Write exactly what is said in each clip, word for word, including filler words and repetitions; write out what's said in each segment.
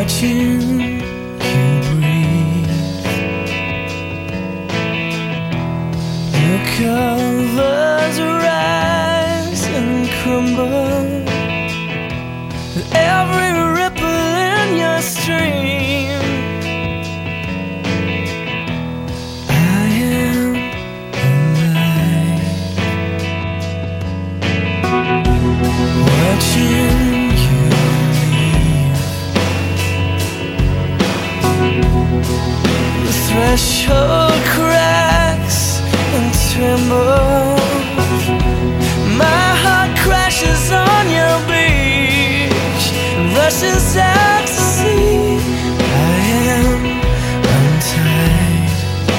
watching you breathe. Your covers rise and crumble with every ripple in your stream. I am alive, watching you leave. The threshold cracks and trembles. My heart crashes on your beach, rushes out to sea. I am untied.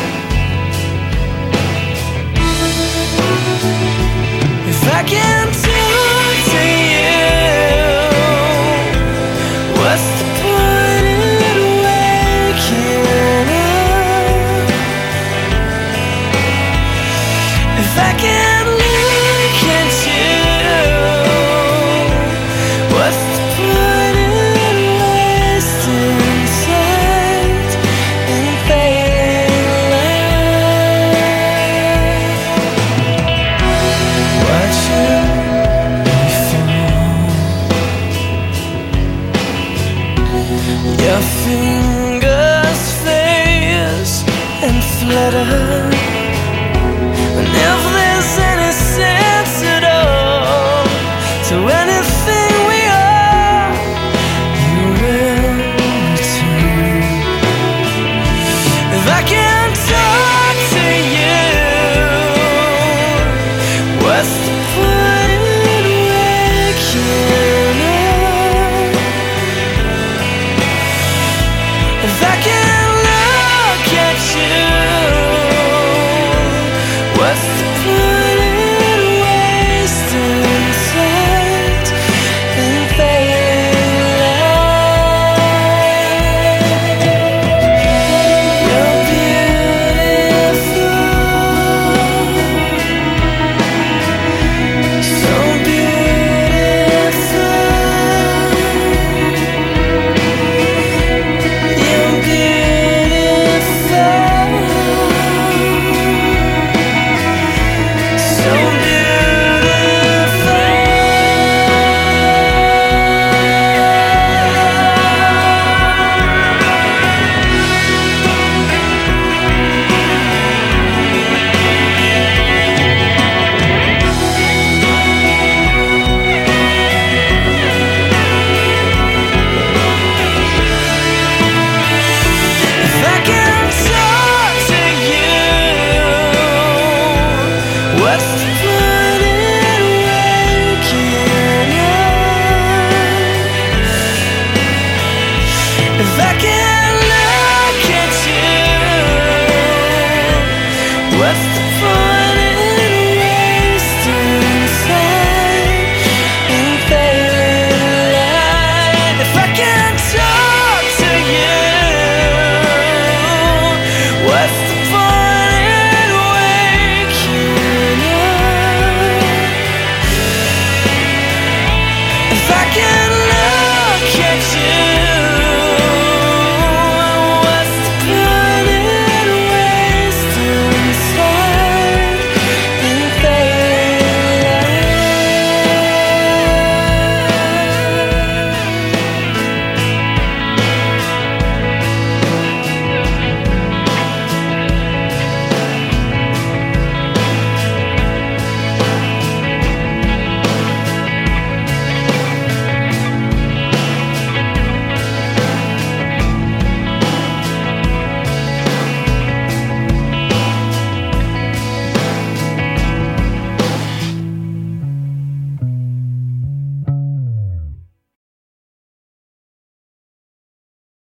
If I can talk to you, what's the point in waking up? If I can look at you, what's the point in wasting sight and failing light? Watching me fall, your fingers face and flutter. And if there's any sense at all to